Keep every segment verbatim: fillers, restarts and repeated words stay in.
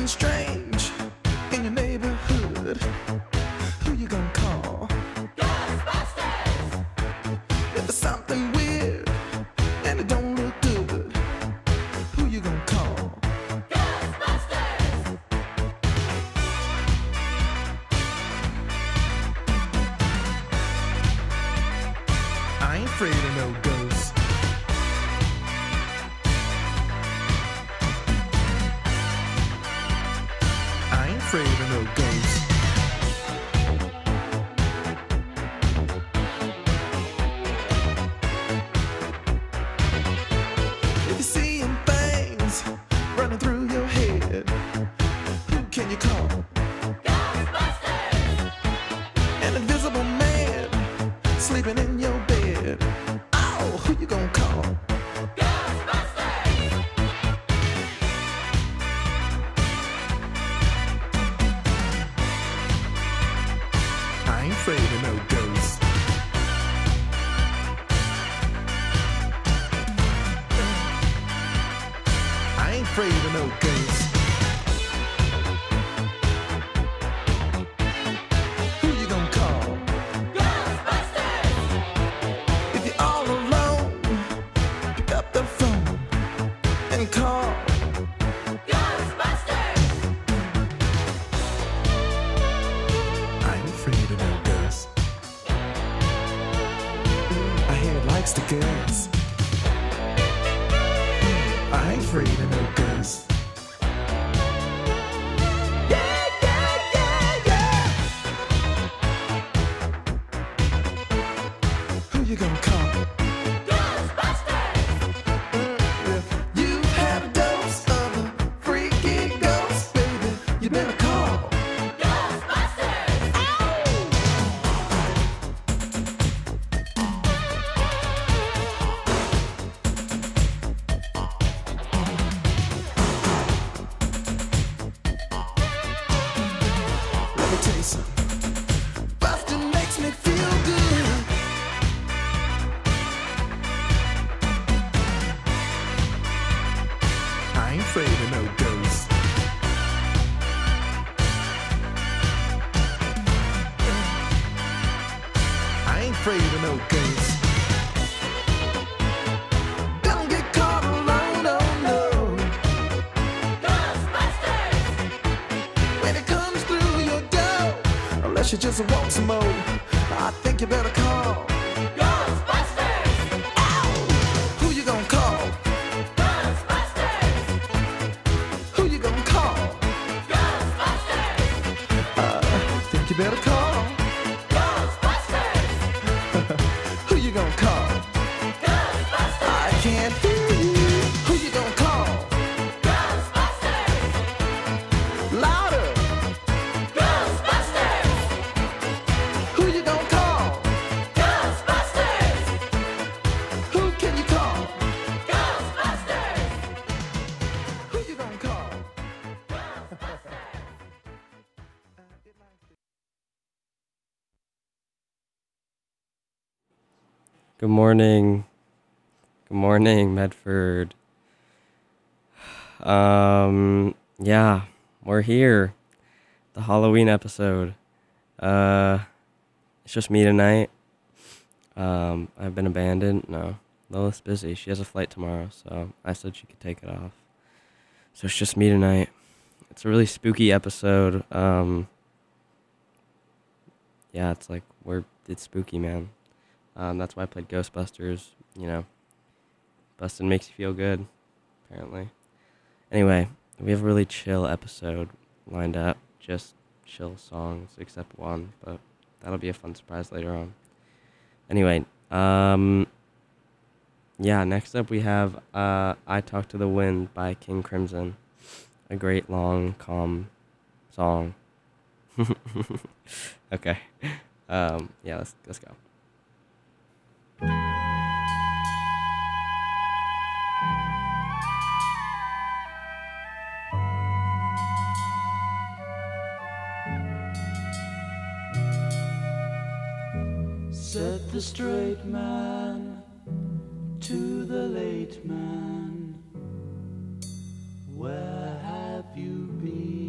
something strange in your neighborhood, who you gonna call? Ghostbusters! If there's something weird and it don't look good, who you gonna call? Ghostbusters! I ain't afraid of no ghosts. I ain't afraid of no ghosts. If you're seeing things running through your head, who can you call? Ghostbusters! An invisible man sleeping in your bed. Oh, who you gonna call? Ghostbusters! I ain't afraid of no ghosts. I ain't afraid of no ghosts. Who you gonna call? Ghostbusters! If you're all alone, pick up the phone and call Ghostbusters! I ain't afraid of no ghosts. I hear it likes the girls. I ain't afraid of no ghosts. Yeah, yeah, yeah, yeah. Who you gonna call? Ghostbusters! If you've had a dose of a freaky ghost, baby, you better call Ghostbusters! Let me tell you something. Bustin' makes me feel good. I ain't afraid of no ghosts. I ain't afraid of no ghosts. Don't get caught alone, oh no. Ghostbusters! When it comes through your door, unless you just want some more, I think you better call Ghostbusters! Ow! Who you gonna call? Ghostbusters! Who you gonna call? Ghostbusters! I think you better call Ghostbusters! Who you gonna call? Ghostbusters! I can't hear you. Who you gonna call? Ghostbusters! Louder! Ghostbusters! Who you gonna call? Ghostbusters! Who can you call? Ghostbusters! Who you gonna call? Good morning. Good morning, Medford. Um, yeah, we're here. The Halloween episode. Uh, it's just me tonight. Um, I've been abandoned. No, Lilith's busy. She has a flight tomorrow, so I said she could take it off. So it's just me tonight. It's a really spooky episode. Um, yeah, it's like, we're, it's spooky, man. Um, that's why I played Ghostbusters, you know. Bustin' makes you feel good, apparently. Anyway, we have a really chill episode lined up. Just chill songs, except one, but that'll be a fun surprise later on. Anyway, um, yeah, next up we have uh, I Talk to the Wind by King Crimson. A great, long, calm song. Okay. Um, yeah, let's let's go. Said the straight man to the late man, where have you been?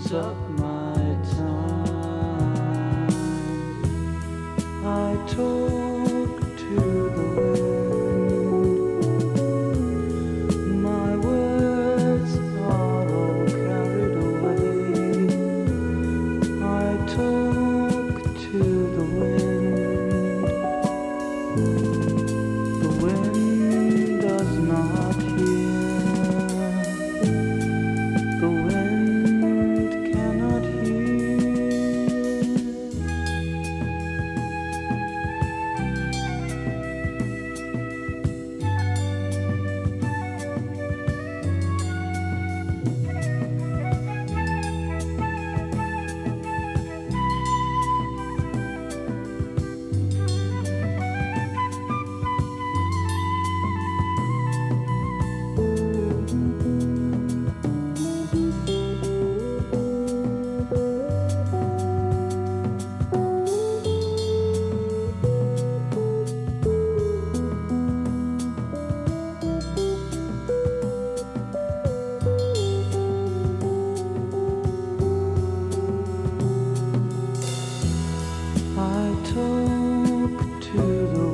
use up my time. I talk to the wind, my words are all carried away. I talk to the wind, the wind does not hear, the wind cannot hear. I talk to the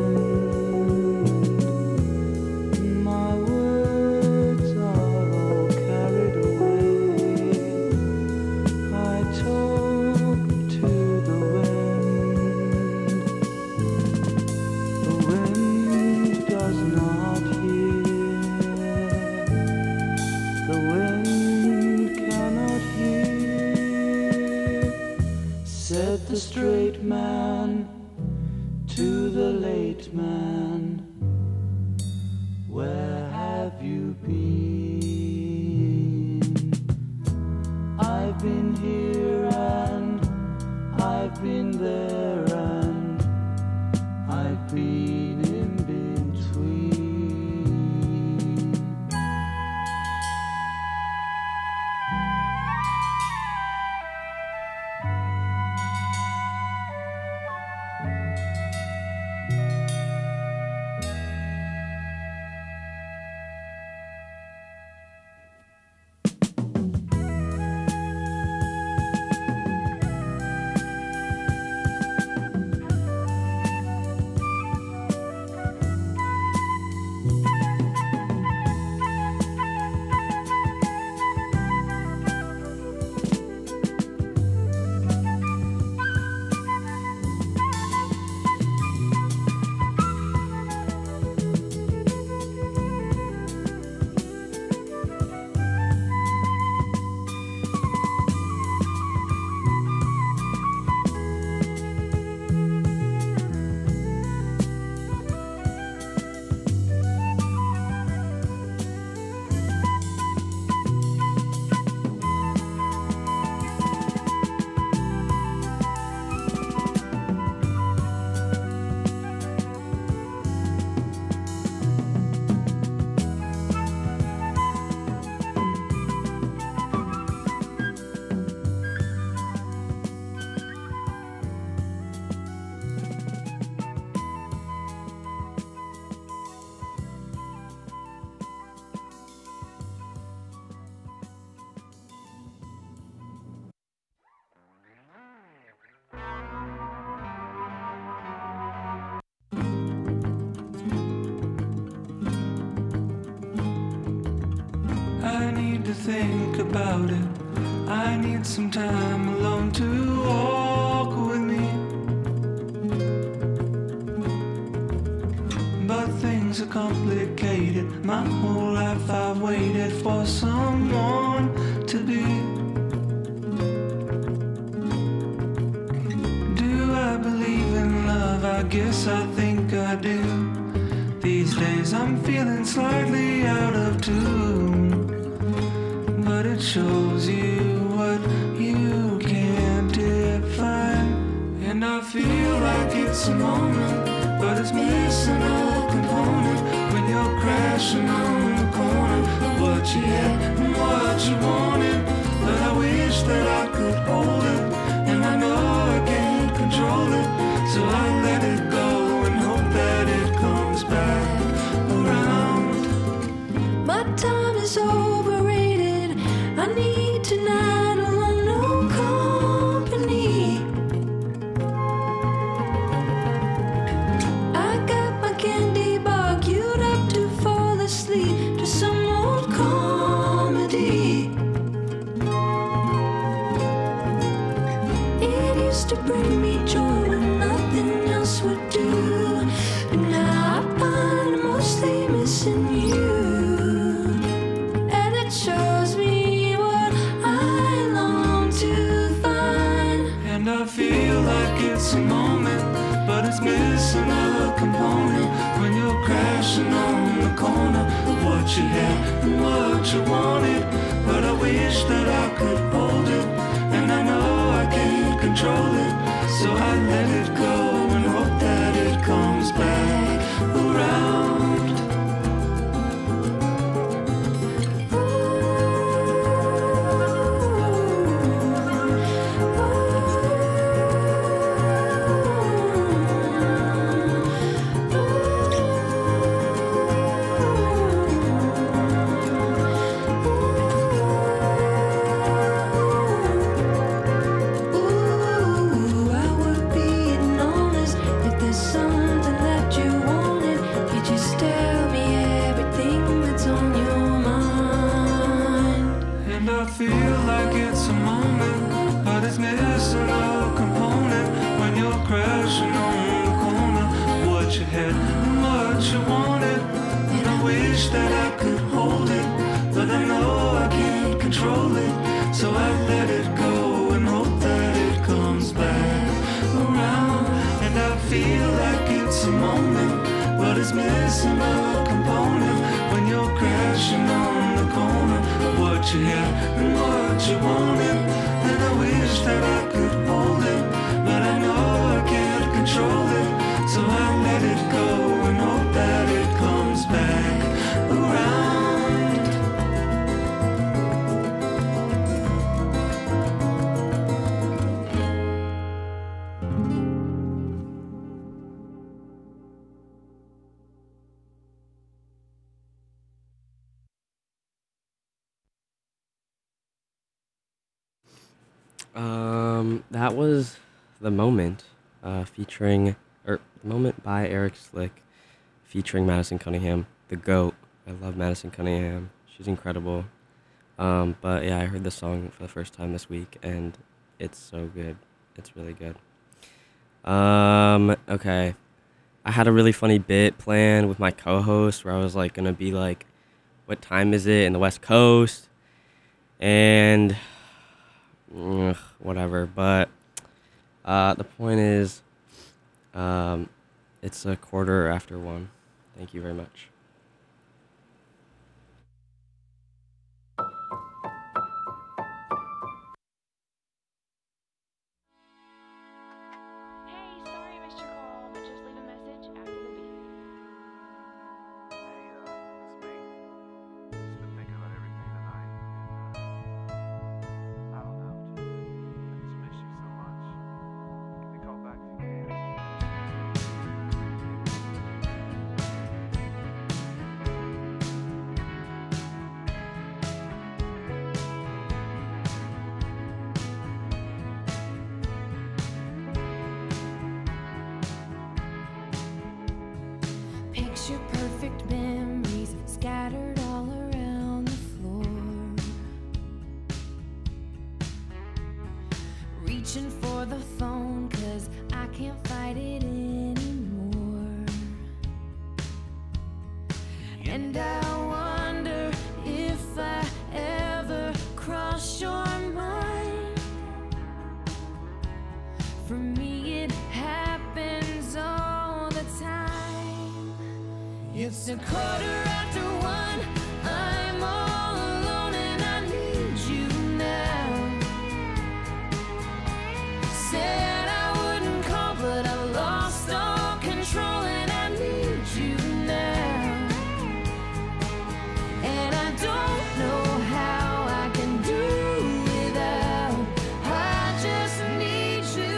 wind, my words are all carried away. I talk to the wind, the wind does not hear, the wind cannot hear. Said the straight man to the late man, where have you been? I've been here and I've been there and I've been in between. I need to think about it. I need some time alone to walk with me. But things are complicated. My whole life I've waited for someone to be. Do I believe in love? I guess I think I do. These days I'm feeling slightly out of tune, but it shows you what you can't define. And I feel like it's a moment, but it's missing a component when you're crashing on the corner of what you had and what you wanted. But I wish that I could hold it, and I know I can't control it, so I let it go and hope that it comes back around. My time is overrated. I need tonight alone. to bring me joy when nothing else would do. But now I find I'm mostly missing you, and it shows me what I long to find. And I feel like it's a moment, but it's missing a component when you're crashing on the corner of what you had and what you wanted. But I wish that I could hold it, and I know I can't control it, so I let it go and hope that it comes back around. Um, that was The Moment, uh, featuring, or The Moment by Eric Slick, featuring Madison Cunningham, the GOAT. I love Madison Cunningham. She's incredible. Um, but yeah, I heard this song for the first time this week, and it's so good. It's really good. Um, okay. I had a really funny bit planned with my co-host where I was like gonna be like, what time is it in the West Coast? And ugh, whatever. But uh, the point is, um, it's a quarter after one. Thank you very much. Hey, sorry I missed your call, but just leave a message after the beep. Hey, uh, it's me. Just been thinking about everything tonight, and, uh, I don't know, just, I just miss you so much. Give me a call back if you can. Picture perfect memories scattered all around the floor. Reaching for the phone 'cause I can't fight it anymore. And I wonder if I ever cross your mind. For me it happens all the time. It's a quarter after one. I'm all alone and I need you now. Said I wouldn't call, but I lost all control and I need you now. And I don't know how I can do without. I just need you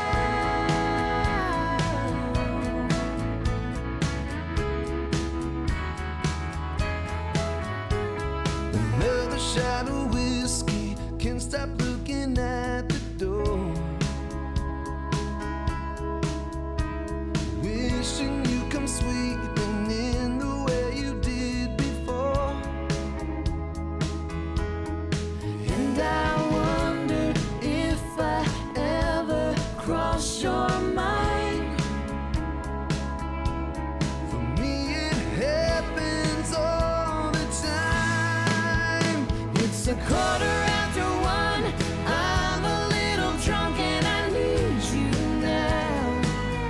now. Another shot of whiskey, can't stop looking at the door. Wishing you come sweeping in the way you did before. And I wonder if I ever a quarter after one. I'm a little drunk and I need you now.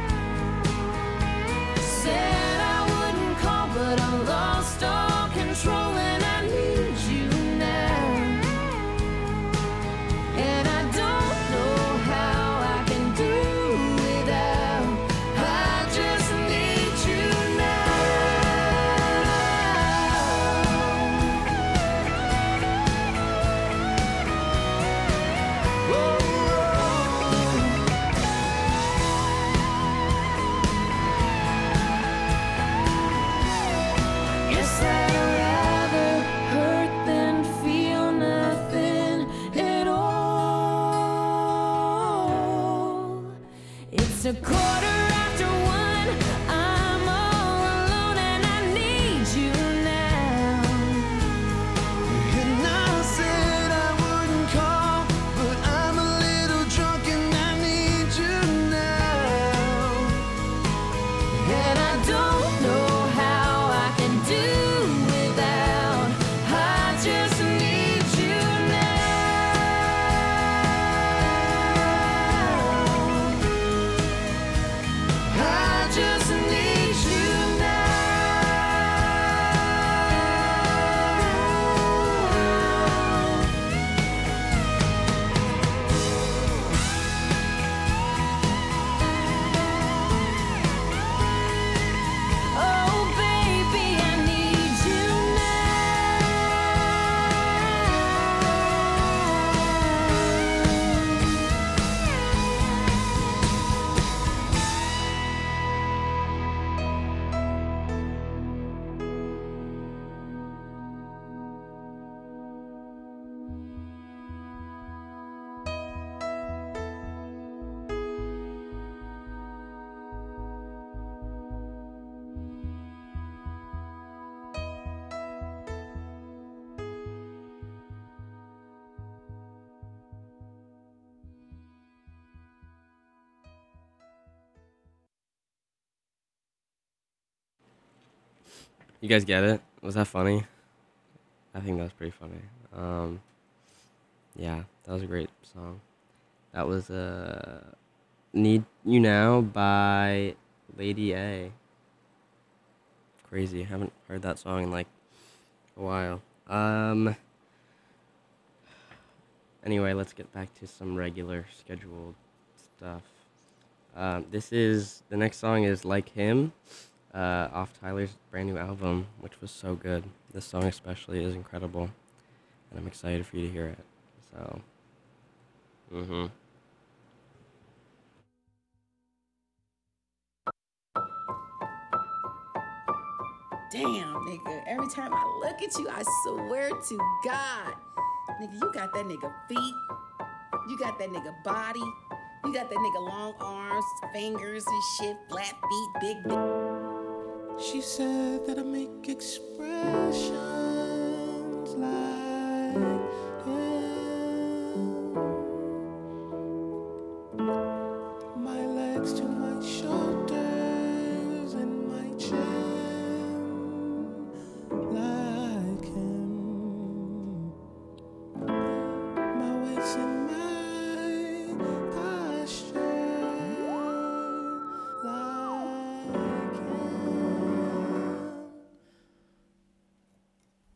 Said I wouldn't call, but I lost all control and I need you now. And I don't know how I can do without. I just need you now. Guess I'd rather hurt than feel nothing at all. It's a quarter after one. I'm all alone and I need you now. And I said I wouldn't call, but I'm a little drunk and I need you now. And I don't know how I can do without. I just need you now. I just need you now. Oh, baby, I need you You guys get it? Was that funny? I think that was pretty funny. Um, yeah, that was a great song. That was uh, Need You Now by Lady A. Crazy. Haven't heard that song in like a while. Um, anyway, let's get back to some regular scheduled stuff. Um, this is, the next song is Like Him, uh, off Tyler's brand new album, which was so good. This song especially is incredible, and I'm excited for you to hear it. So, mm-hmm. Damn, nigga. Every time I look at you, I swear to God. Nigga, you got that nigga feet. You got that nigga body. You got that nigga long arms, fingers and shit, flat feet, big dick. She said that I make expressions like him. My legs to my shoulders and my chin like him. My waist and my posture like him.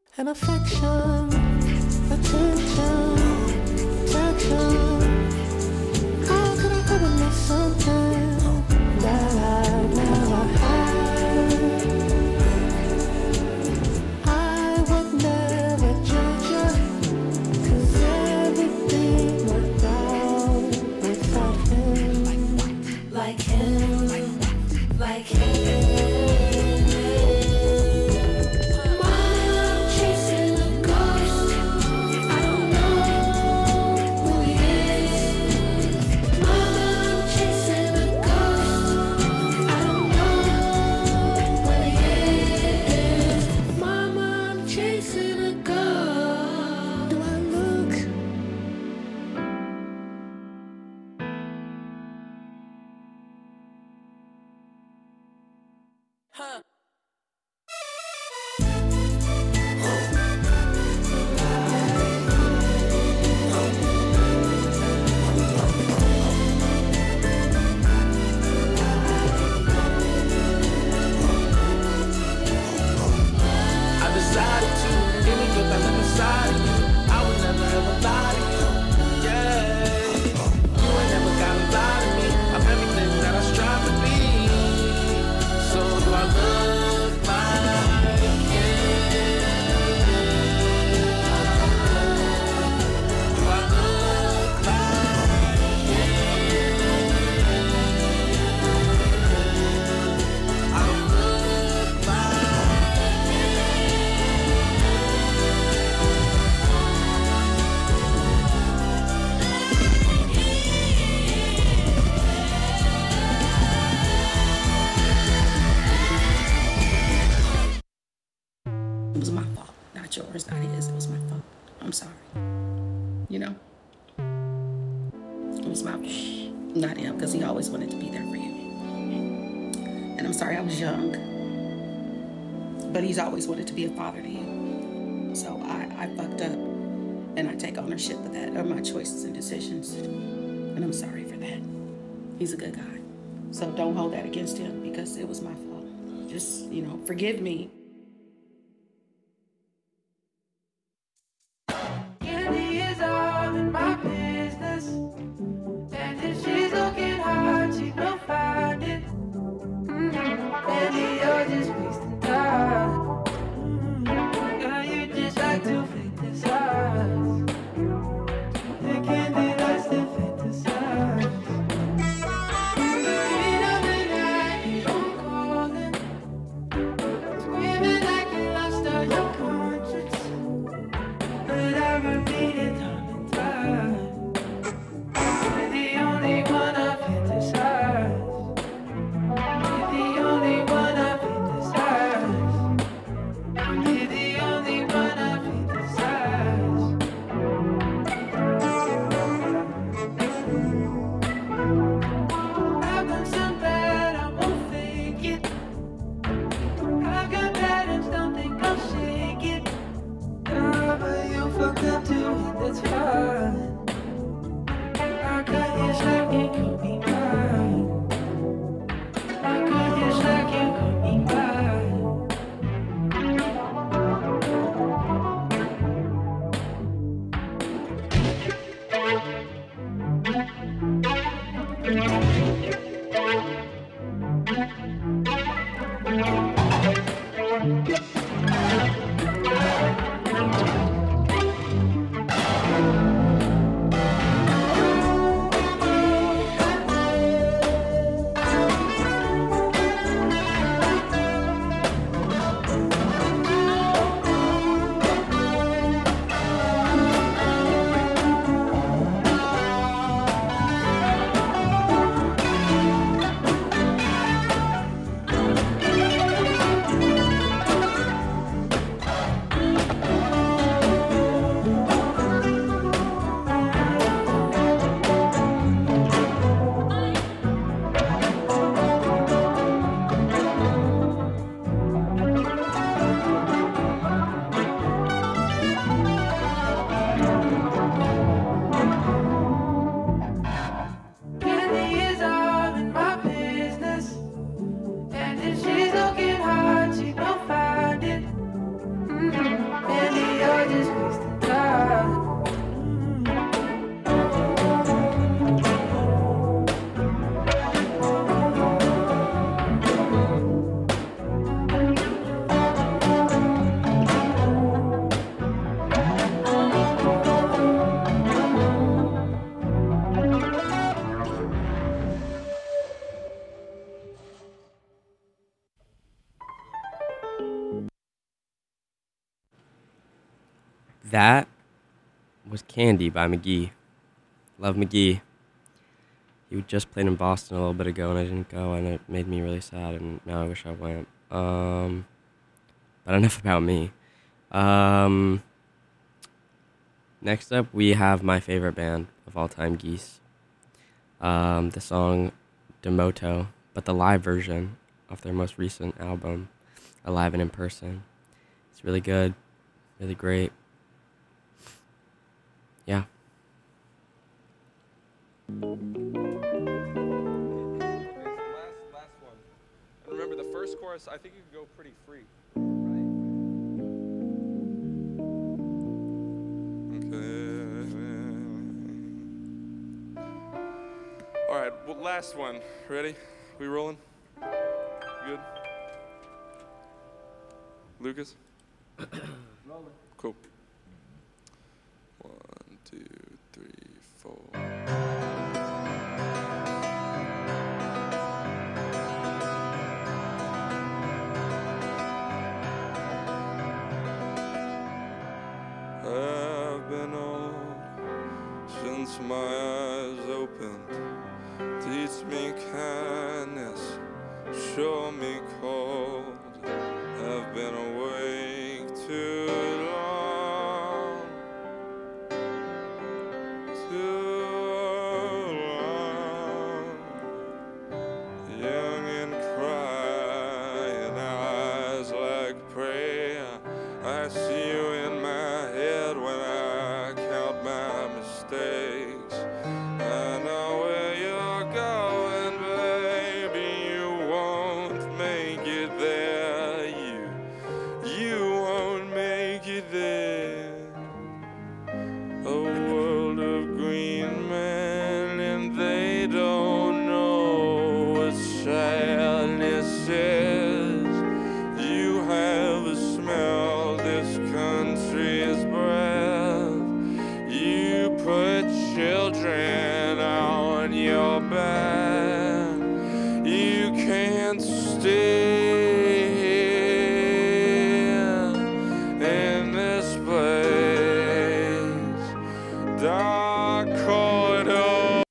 and affection, attention, protection. How could I ever miss something that I never had? I would never judge you, 'cause everything worked out without him. Like him, like him. Mama, I'm chasing a ghost. I don't know who he is. Mama, I'm chasing a ghost. I don't know what he is. Mama, I'm chasing a ghost. Do I look? Huh. I decided to give me good back beside you. I would never ever lie to you. Yeah, you ain't never gotta lie to me. I'm everything that I strive to be. So do I look like him? Do I look like him? I don't look like It was my fault, not yours, not his. It was my fault. I'm sorry. You know? It was my fault, not him, because he always wanted to be there for you. And I'm sorry I was young, but he's always wanted to be a father to you. So I, I fucked up, and I take ownership of that, of my choices and decisions. And I'm sorry for that. He's a good guy. So don't hold that against him, because it was my fault. Just, you know, forgive me. Candy is all in my business. And if she's looking hard, she will find it. Mm. Candy, you're just wasting time. Mm. Girl, you just like to fantasize. The candy likes to fantasize. In the heat of the night, you don't calling. Screaming like you lost all your conscience. But I repeat it time and time. You're the only one I fantasize. You're the only one I fantasize. You're the only one I fantasize. I've done some bad, I won't fake it. I've got patterns, don't think I'll shake it. Ah, but you fucked up too, and that's fine. I could just like you could be mine. I could just like you could be mine. Candy is all in my business. And if she's looking hard, she will find it. Mm. That was Candy by McGee. Love McGee. He just played in Boston a little bit ago, and I didn't go, and it made me really sad, and now I wish I went. Um, but enough about me. Um, next up, we have my favorite band of all time, Geese. Um, the song Demoto, but the live version of their most recent album, Alive and in Person. It's really good, really great. Yeah. Last, last one. And remember, the first chorus, I think you can go pretty free. Right? Okay. All right, well, last one. Ready? We rolling? Good? Lucas? Rolling. Cool. One, two, three, four. I've been old since my eyes opened. Teach me kindness, show me cold. I've been awake too long, too long. Young and crying eyes like prayer. I see you in my head when I count my mistakes. I know where you're going, baby. You won't make it there. You, you won't make it there. A world of green men, and they don't know what sadness is. You have a smell this country's breath. You put children on your back. You can't stay here in this place. Dark corridor.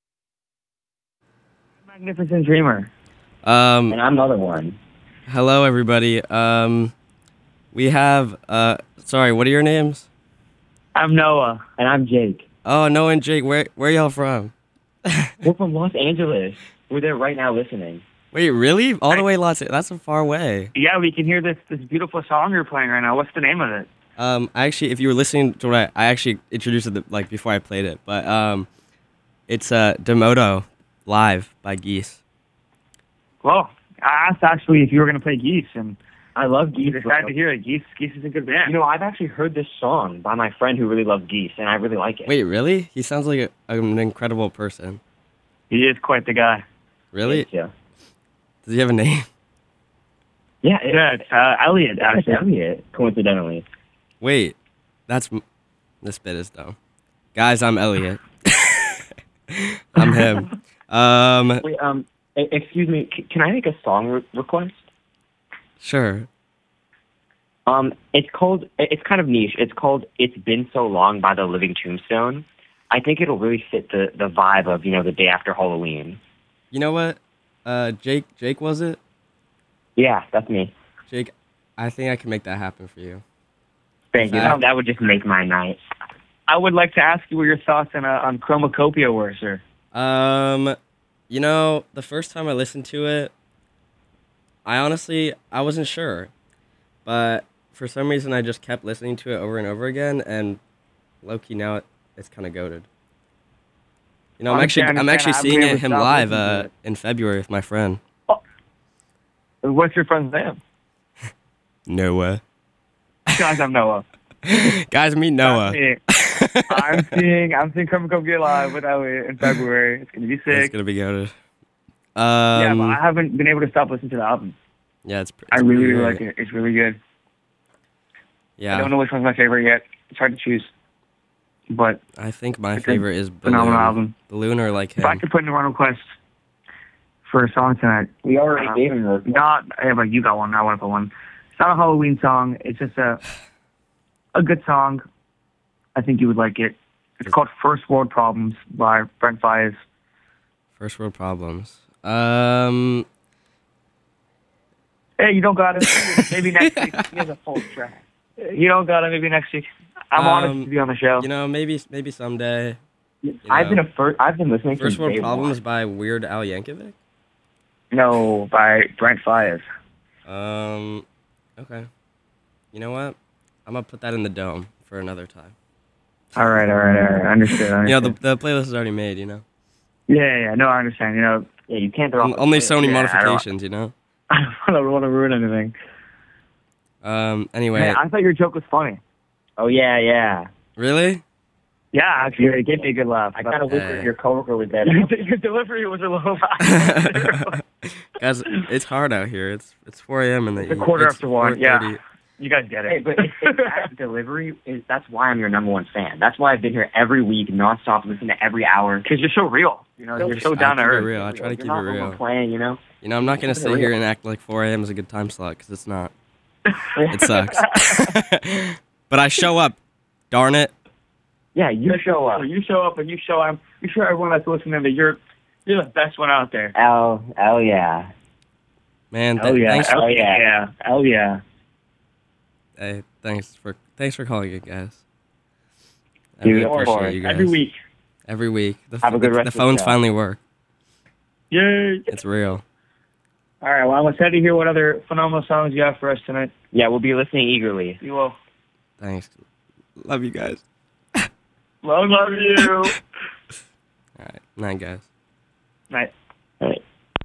Magnificent Dreamer. Um, And I'm another one. hello, everybody. Um, we have, uh, sorry, what are your names? I'm Noah. And I'm Jake. Oh, Noah and Jake, where, where y'all from? We're from Los Angeles. We're there right now listening. Wait, really? All the way Los Angeles? That's so far away. Yeah, we can hear this this beautiful song you're playing right now. What's the name of it? Um, I actually, if you were listening to what I, I actually introduced it, like, before I played it, but, um, it's, uh, Demoto, live by Geese. Well, I asked actually if you were going to play Geese, and I love you Geese. decided to hear it. Geese, Geese is a good band. You know, I've actually heard this song by my friend who really loves Geese, and I really like it. Wait, really? He sounds like a, an incredible person. He is quite the guy. Really? Yeah. Does he have a name? Yeah, it, Yeah, it's uh, Elliot, That's actually. Elliot, coincidentally. Wait, that's m- this bit is dumb. Guys, I'm Elliot. I'm him. Um, Wait, um, e- excuse me, c- can I make a song re- request? sure. Um, it's called, it's kind of niche. It's called It's Been So Long by the Living Tombstone. I think it'll really fit the, the vibe of, you know, the day after Halloween. You know what? Uh, Jake, Jake, was it? Yeah, that's me. Jake, I think I can make that happen for you. Thank you. Uh, That, that would just make my night. I would like to ask you what your thoughts on, uh, on Chromacopia were, sir. Um, you know, the first time I listened to it, I honestly, I wasn't sure. But for some reason, I just kept listening to it over and over again, and low-key now it, it's kind of goated. You know, I'm Honestly, actually, I I'm actually understand. seeing I've it, never him stopped live listening to uh, it. in February with my friend. What's your friend's name? Noah. Guys, I'm Noah. Guys, meet Noah. That's me. I'm seeing I'm seeing Chromacopia live with Elliot in February. It's gonna be It's sick. gonna be goated. yeah, Um, but I haven't been able to stop listening to the album. yeah, it's, pr- I it's really, pretty really great. like it. It's really good. Yeah, I don't know which one's my favorite yet. It's hard to choose. But I think my It's a favorite is phenomenal Balloon. album. Balloon or like if I him. could put in a run request for a song tonight, We already Uh, gave him the... not yeah, but you got one. I want to put one. It's not a Halloween song. It's just a a good song. I think you would like it. It's called First World Problems by Brent Faiyaz. First world problems. Um, Hey, you don't got it. Maybe next week. He has a full track. You don't got it. Maybe next week. I'm Um, honest to be on the show. you know, maybe maybe someday. you I've know. been a first. I've been listening First since world day problems one. by Weird Al Yankovic. No, by Brent Faiyaz. Um, okay. You know what? I'm gonna put that in the dome for another time. All right, all right, all right. Understood. understood. You know, the the playlist is already made. You know, Yeah, yeah, yeah. No, I understand. You know, Yeah, you can't throw On- off the only playlist. Sony Yeah, I don't- modifications. You know. I don't want to ruin anything. Um. Anyway, Man, I thought your joke was funny. Oh yeah, yeah. really? Yeah, actually, it gave me a good laugh. I kind of wish Hey. your coworker was there. Your delivery was a little loud. Guys, it's hard out here. It's it's four a.m. in the It's a quarter it's after one, yeah. four thirty. You guys get Hey, it. but it's, it's that delivery is that's why I'm your number one fan. That's why I've been here every week, nonstop, listening to every hour. Because you're so real. You know, you're so I down to keep it earth. real. I try to You're keep it not real. overplaying, you know. You know, I'm not gonna Keep it sit here real. and act like four a.m. is a good time slot because it's not. It sucks. But I show up. Darn it. Yeah, you show up. You show up and you show I'm you show everyone that's listening that you're you're the best one out there. Oh, oh yeah. Man, Oh th- yeah. thanks. Oh yeah. Oh yeah. Hey, thanks for thanks for calling it, guys. I Dude, really of appreciate course. you guys. Every week. Every week. The, Have a good the, rest the of the phones show. finally work. Yay. It's real. All right, well I'm excited to hear what other phenomenal songs you have for us tonight. Yeah, we'll be listening eagerly. You will. Thanks. Love you guys. Love, love you. All right. Night, guys. Night. All right.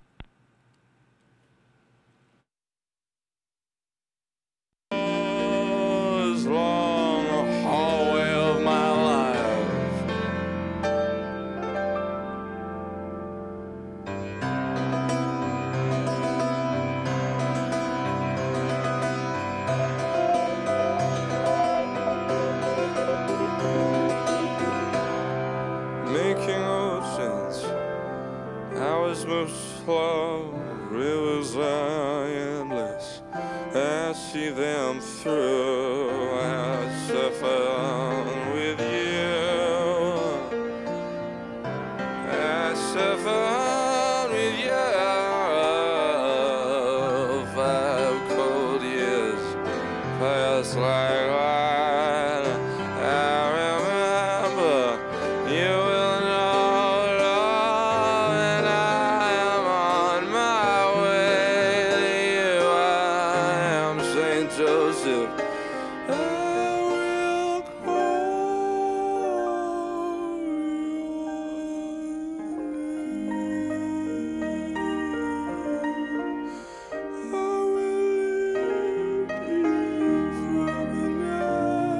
This long hallway of my life. Making oceans, hours move slow, rivers are endless. I see them through. I suffer with you. I suffer with you. Five cold years pass like wine. I remember you will know love, and I am on my way to you. I am Saint Joseph. I will call you. I will lead you from the night.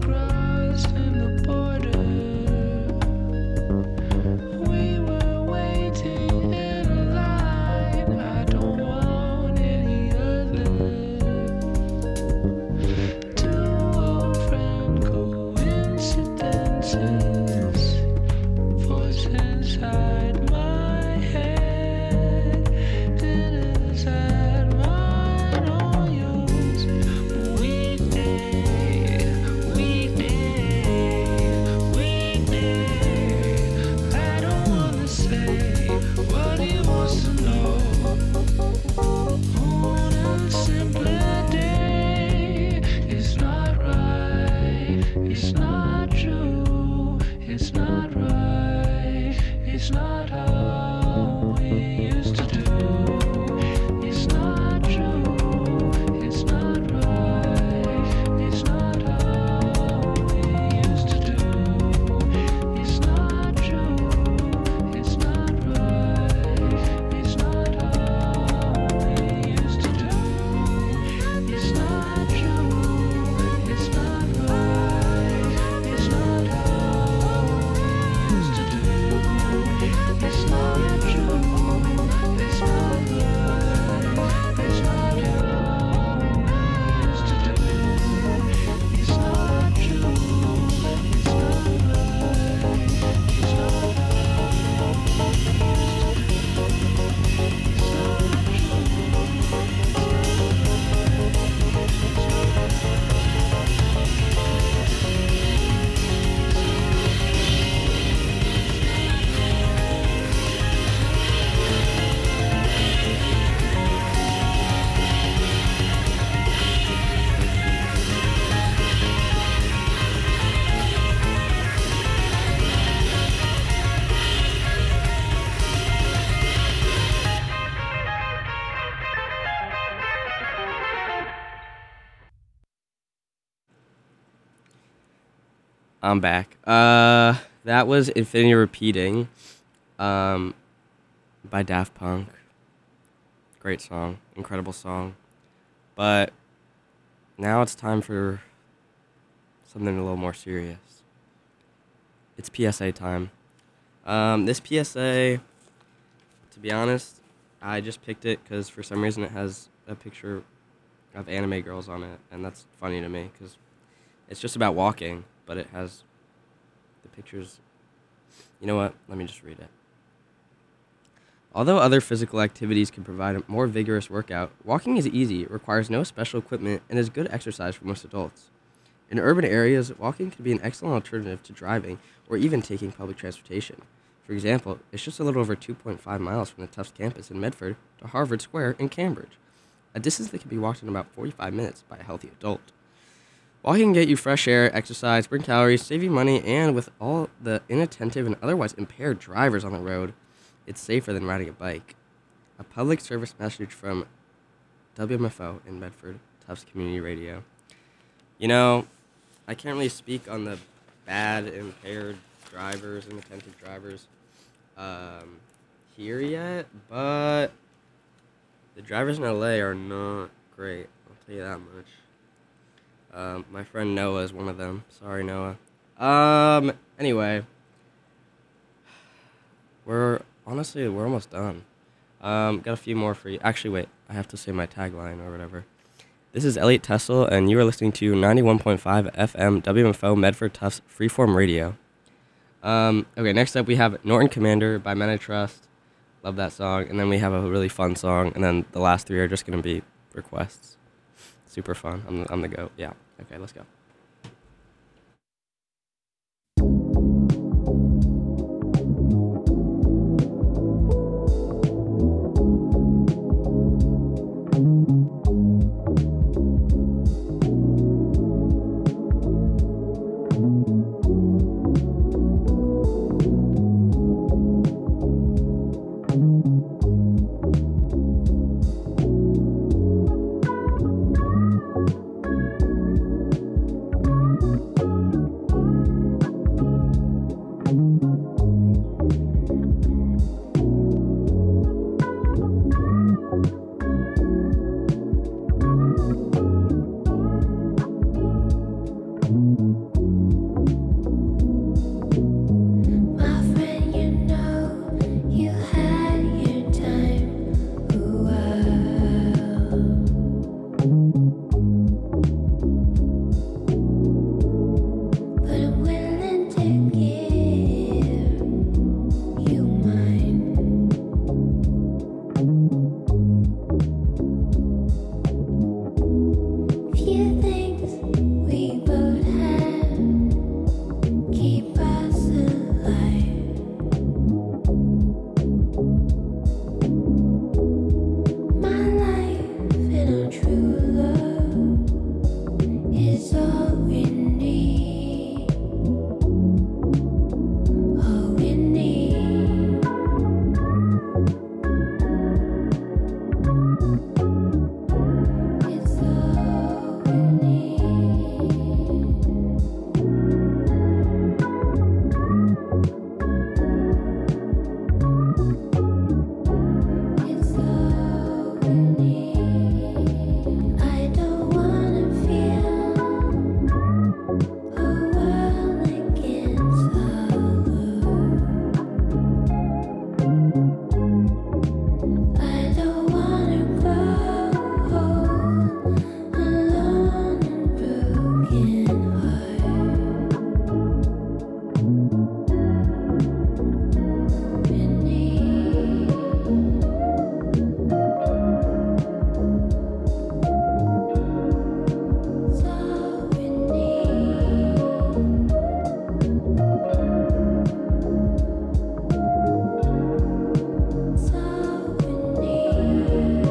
crossing the border. We were waiting in a line. I don't want any other. Two old friend coincidences. Voice inside my head. It is at mine or yours. Weekday, weekday, weekday. I don't wanna say what he wants to know. On a simpler day, it's not right, it's not true, it's not right, it's not how we used to do. It's not true, it's not right, it's not how we used to do. It's not true, it's not right, it's not how we used to do. It's not true, it's not right, it's not how we used to do. It's not true, it's not right, it's not how we used to do. It's not true, it's not right, it's not how I'm back. Uh, that was Infinity Repeating, um, by Daft Punk. Great song, incredible song. But now it's time for something a little more serious. It's P S A time. Um, this P S A, to be honest, I just picked it because for some reason it has a picture of anime girls on it, and that's funny to me because it's just about walking, but it has the pictures. You know what? Let me just read it. Although other physical activities can provide a more vigorous workout, walking is easy, requires no special equipment, and is good exercise for most adults. In urban areas, walking can be an excellent alternative to driving or even taking public transportation. For example, it's just a little over two point five miles from the Tufts campus in Medford to Harvard Square in Cambridge, a distance that can be walked in about forty-five minutes by a healthy adult. Walking can get you fresh air, exercise, burn calories, save you money, and with all the inattentive and otherwise impaired drivers on the road, it's safer than riding a bike. A public service message from W M F O in Medford, Tufts Community Radio. You know, I can't really speak on the bad, impaired drivers, inattentive drivers um, here yet, but the drivers in L A are not great. I'll tell you that much. Um, my friend Noah is one of them. Sorry, Noah. Um, anyway, we're, honestly, we're almost done. Um, got a few more for you. Actually, wait, I have to say my tagline or whatever. This is Elliot Tessel, and you are listening to ninety-one point five F M W M F O Medford Tufts Freeform Radio. Um, okay, next up we have Norton Commander by Men I Trust. Love that song. And then we have a really fun song, and then the last three are just going to be requests. Super fun. I'm, I'm the GOAT. Yeah. Okay, let's go. is all we need. All we need. It's all we need. It's all we need. I don't wanna feel a world against the world. I don't wanna grow alone and broken heart. We need. It's all we need. It's all we need.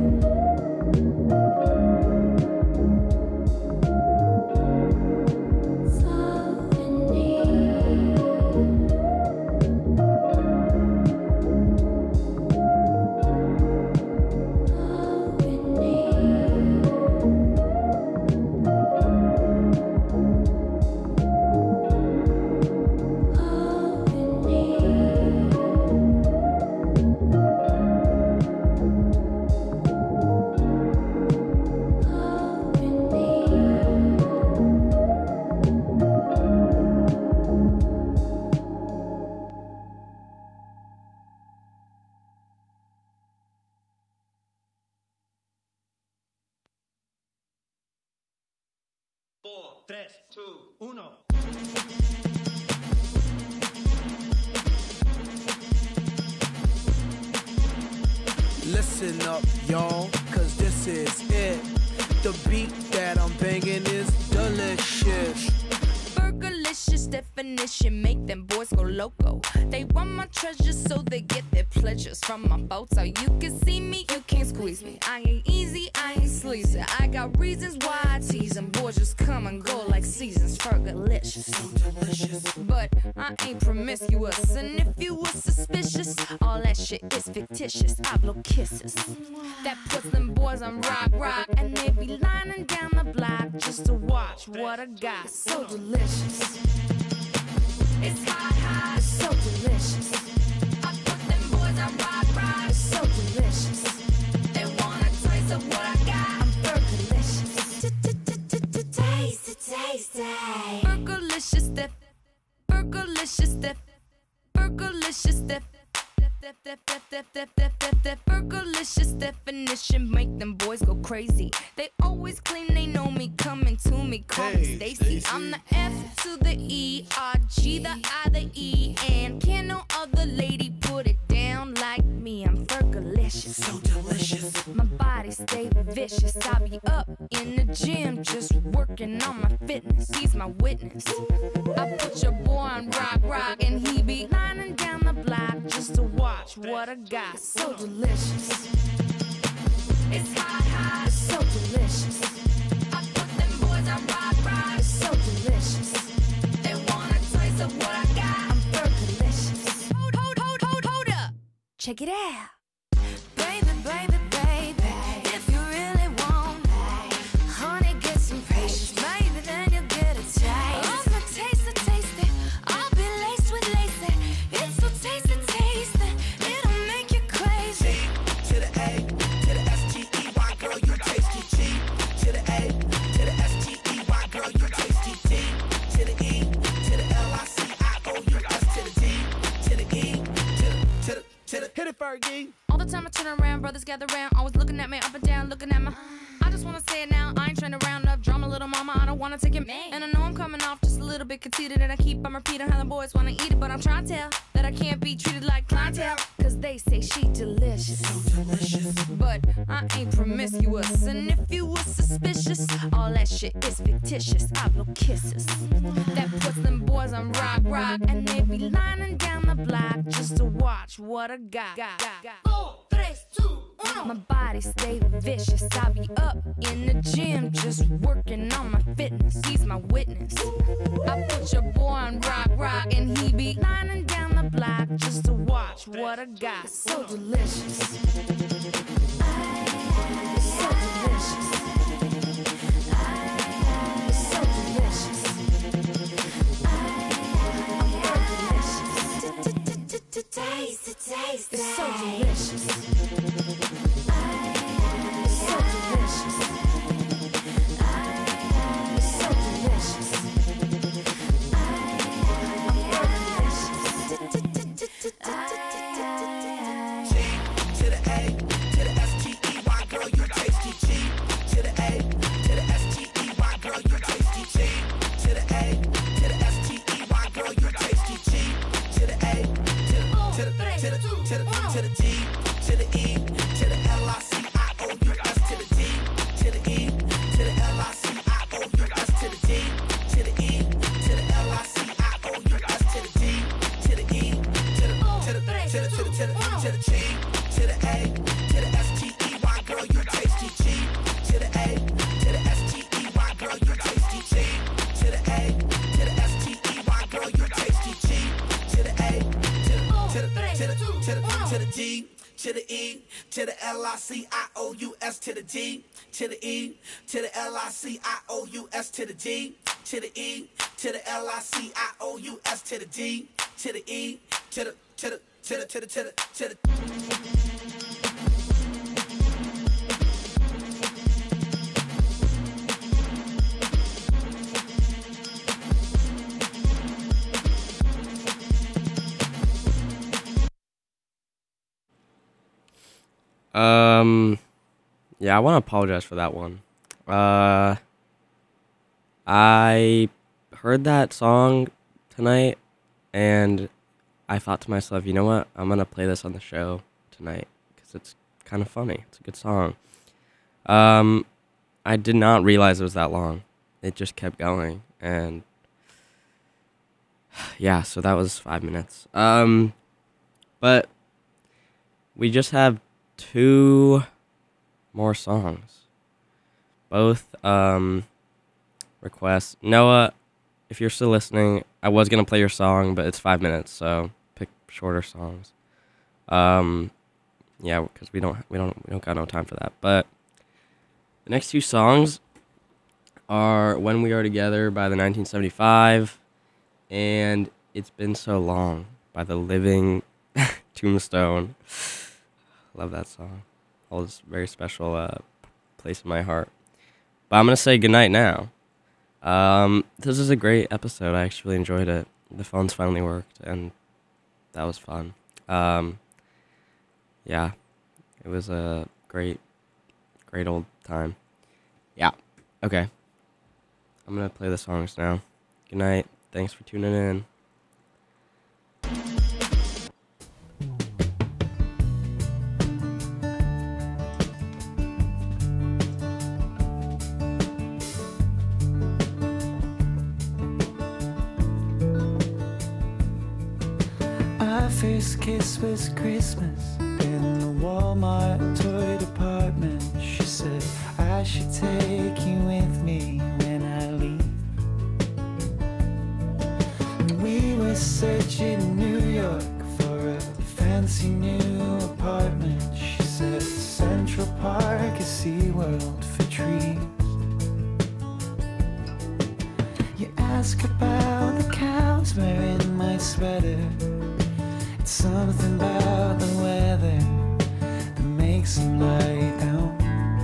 It's all we need. All we need. All we need. All we Four, tres, two, uno. Listen up, y'all, cause this is it. The beat that I'm banging is delicious. Burgerlicious definition, make them boys go loco. They want my treasures so they get their pleasures from my boat. So you can see me, you can't squeeze me. I ain't easy, I ain't sleazy. I got reasons why I tease them. Boys just come and go like seasons. Fergalicious, so delicious. But I ain't promiscuous, and if you was suspicious, all that shit is fictitious. I blow kisses. That puts them boys on rock, rock, and they be lining down the block just to watch what I got. So delicious. It's hot, hot, it's so delicious. I put them boys on rock, rock, it's so delicious. They want a taste of what I got. I'm Fergalicious. Taste it, taste it. Fergalicious, def, Fergalicious, def, Fergalicious, def. Fergalicious definition, make them boys go crazy. They always claim they know me, coming to me, call me Stacy. I'm the F to the E, R, G, the I, the E, and can no other lady put it down like me. I'm Fergalicious, so delicious. My body stay vicious. I be up in the gym, just working on my fitness. He's my witness. I put your boy on rock, rock, and he be lining down the block just to watch what I got. So delicious. It's hot, hot, it's so delicious. I put them boys on rock, rock, it's so delicious. They want a taste of what I got. I'm Fergalicious. Hold, hold, hold, hold, hold up. Check it out. Baby, baby, baby, if you really want me, honey, get some patience. Maybe then you'll get a taste. I'm a taste, a taste it. I'll be laced with lace. It's so tasty, tasty. It'll make you crazy. To the A, to the S T E Y, girl, you tasty. G to the A, to the S T E Y, girl, you tasty. D to the E, to the L I C I O U S to the D, to the E, to the, to the, to the, hit it, Fergie. All the time I turn around, brothers gather round, always looking at me up and down, looking at my. I just wanna say it now, I ain't trying to round up drama, little mama, I don't wanna take it. And I know I'm coming off just a little bit conceited, and I keep on repeating how the boys wanna eat it, but I'm trying to tell that I can't be treated like clientele, cause they say she delicious. So delicious. But I ain't promiscuous, and if you was suspicious, all that shit is fictitious. I blow kisses. That puts them boys on rock, rock, and they be lining down the block just to watch what I got. got, got, got. Four, tres, two, one. My body stay vicious. I be up in the gym just working on my fitness. He's my witness. I put your boy on rock, rock, and he be lining down the block just to watch what I got. It's so delicious. It's so delicious. It's so delicious. Taste, taste, it's so delicious. It's so delicious. It's so delicious. G to the A to the S T E Y, girl, you tasty. G to the A to the S T E Y, girl, you tasty. G to the A to the S T E Y, girl, you tasty. G to the A to the to the to the to the to the D to the E to the L I C I O U S to the D to the E to the L I C I O U S to the D to the E to the L I C I O U S to the D to the E to the to the to the to the to the to the G to the A to the S T E Y, girl, you tasty. G to the A to the S T E Y, girl, you tasty. G to the A to the S T E Y, girl, you tasty. G to the A to the to the to the to the to the D to the E to the L I C I O U S to the D to the E to the L I C I O U S to the D to the E to the L I C I O U S to the D to the E to the to the to the to the to the to the Um, yeah, I want to apologize for that one. Uh, I heard that song tonight, and I thought to myself, you know what? I'm gonna play this on the show tonight because it's kind of funny. It's a good song. Um, I did not realize it was that long. It just kept going, and yeah, so that was five minutes. Um, but we just have two more songs. Both um, requests. Noah, if you're still listening, I was gonna play your song, but it's five minutes, so pick shorter songs. Um, yeah, because we don't we don't we don't got no time for that. But the next two songs are "When We Are Together" by the nineteen seventy-five and "It's Been So Long" by the Living Tombstone. Love that song. Holds a very special uh, place in my heart. But I'm going to say goodnight now. Um, this is a great episode. I actually enjoyed it. The phones finally worked, and that was fun. Um, yeah, it was a great, great old time. Yeah, okay. I'm going to play the songs now. Good night. Thanks for tuning in. First kiss was Christmas in the Walmart toy department. She said I should take you with me when I leave. And we were searching New York for a fancy new apartment. She said Central Park is SeaWorld for trees. You ask about the cows wearing my sweater. Something about the weather that makes them lie down.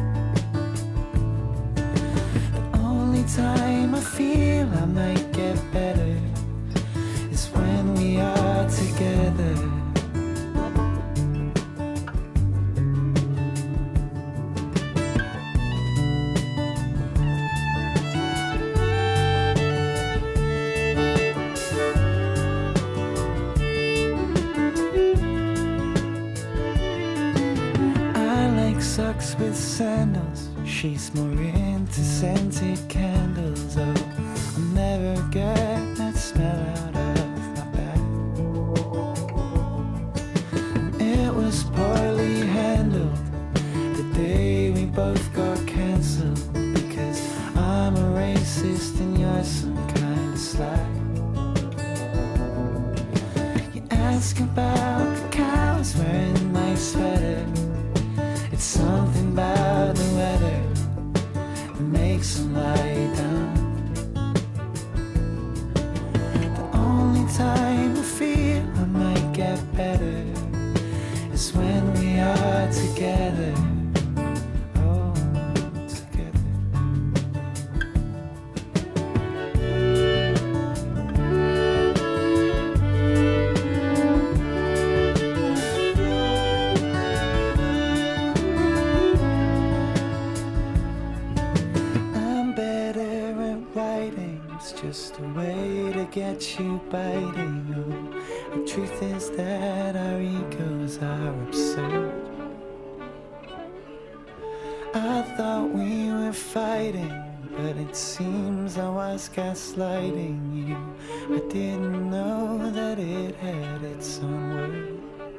The only time I feel I might get better is when we are together. Socks with sandals, she's more into scented candles. Oh, I'll never get that smell out of my bag. It was poorly handled, at writing, it's just a way to get you biting. Oh, the truth is that our egos are absurd. I thought we were fighting, but it seems I was gaslighting you. I didn't know that it had its own word.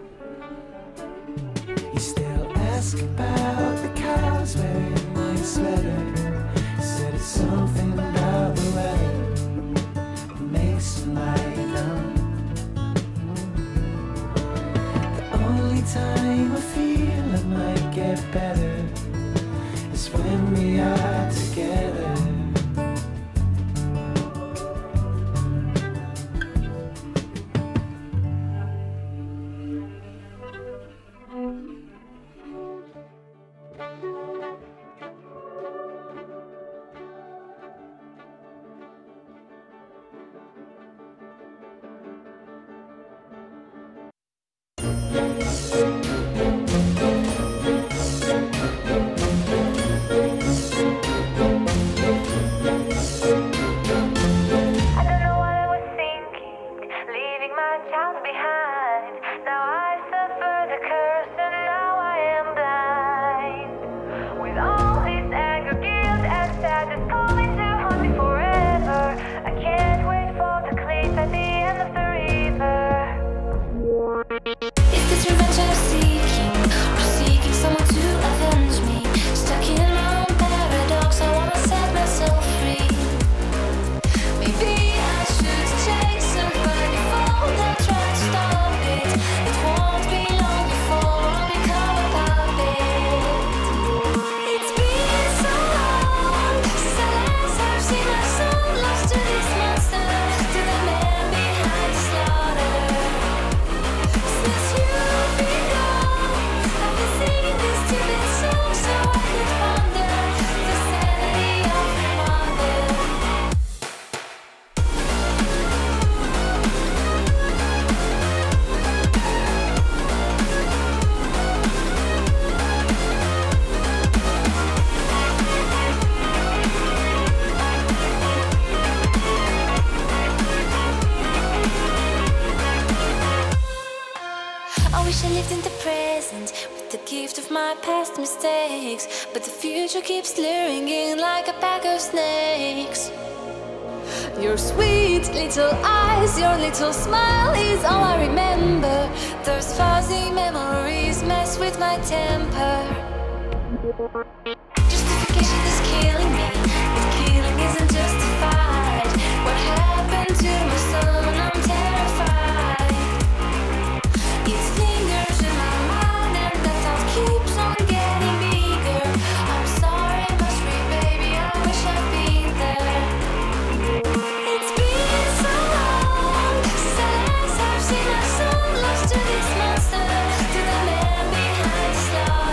You still ask about the cows wearing my sweater. You said it's something about the weather that makes them lie down. The only time I feel it might get better is when we are together. Mistakes, but the future keeps luring in like a pack of snakes. Your sweet little eyes, your little smile is all I remember. Those fuzzy memories mess with my temper.